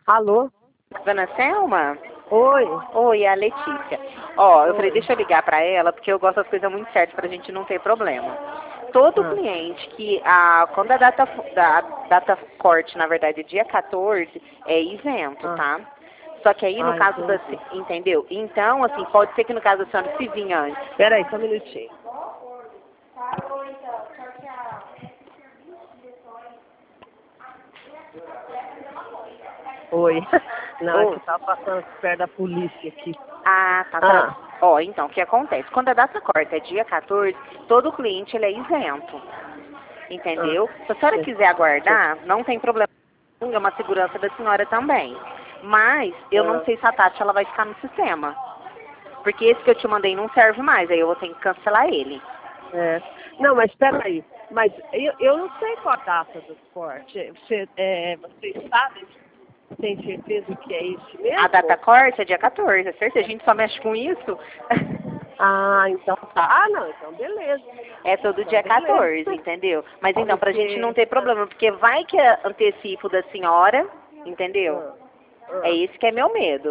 Alô? Dona Selma? Oi? Oi, é a Letícia. Ó, eu falei, Oi. deixa eu ligar pra ela, porque eu gosto das coisas muito certas pra gente não ter problema. Todo Ah, cliente que, quando a data corte, na verdade, é dia 14, é isento, ah, tá? Só que aí, no caso da, entendi. entendeu? Então, assim, pode ser que no caso da senhora se vinha antes. Peraí, só um minutinho. Oi. Não, é que Ou, eu tava passando perto da polícia aqui. tá. Ah, Ó, então, o que acontece? Quando a data corta é dia 14, todo cliente ele é isento. ah. Entendeu? Se a senhora Sim, quiser aguardar, não tem problema. É uma segurança da senhora também. Mas eu não ah, sei se a Tati ela vai ficar no sistema. Porque esse que eu te mandei não serve mais, aí eu vou ter que cancelar ele. é. Não, mas peraí. Mas eu não sei qual a data do corte. Vocês sabem? Tem certeza que é isso A data mesmo? corte é dia 14, é certeza? A gente só mexe com isso. Ah, então tá. Ah, não, então beleza. É todo Então dia beleza. 14, entendeu? Mas então, pra gente não Porque. ter problema, porque vai que é antecipo da senhora, entendeu? Ah, É ah, esse que é meu medo.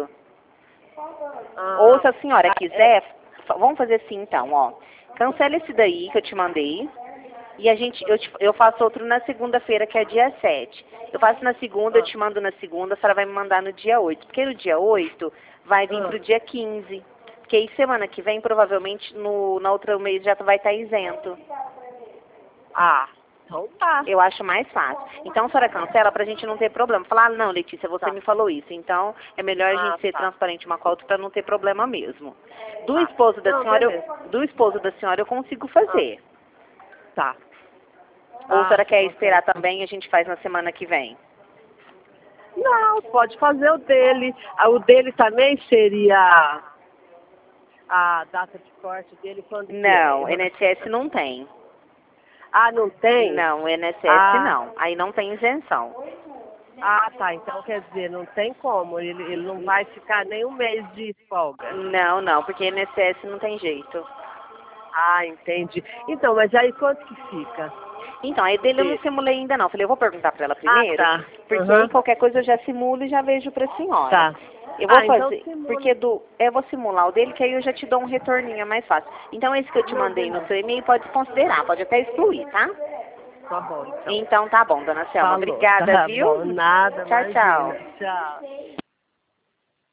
Ou ah, se a senhora é, quiser, vamos fazer assim então, ó. Cancela esse daí que eu te mandei. E eu faço outro na segunda-feira, que é dia 7. Eu faço na segunda, eu ah, te mando na segunda, a senhora vai me mandar no dia 8. Porque no dia 8 vai vir ah, pro dia 15. Porque aí semana que vem, provavelmente, na outra mês já vai estar isento. ah, então tá. Eu acho mais fácil. Então a senhora cancela pra gente não ter problema. Falar, não, Letícia, você Tá. me falou isso. Então é melhor a Ah, gente ser tá. transparente uma com a outra pra não ter problema mesmo. Do Tá. esposo da Não, senhora, beleza. do esposo da senhora eu consigo Ah, fazer. tá. Ou a Ah, senhora quer ok. esperar também e a gente faz na semana que vem? Não, pode fazer o dele. Ah, o dele também seria a data de corte dele, quando que é? Não, INSS não tem. Ah, não tem? Não, INSS Ah, não. Aí não tem isenção. tá. Então quer dizer, não tem como. Ele não vai ficar nem um mês de folga. Não, não, porque INSS não tem jeito. Ah, entendi. Então, mas aí quanto que fica? Então, aí dele eu não Dele? simulei ainda não. Falei, eu vou perguntar pra ela Ah, primeiro, tá. porque aí Aham. qualquer coisa eu já simulo e já vejo pra senhora. Tá. Eu vou Ah, então fazer, simula. porque eu vou simular o dele, que aí eu já te dou um retorninho, é mais fácil. Então, esse que eu te Não, mandei no beleza. seu e-mail pode considerar, pode até excluir, tá? Tá bom, então. Então, tá bom, dona Selma. Falou. Obrigada, Tá viu? bom. Nada, Tchau, imagina. tchau. Tchau.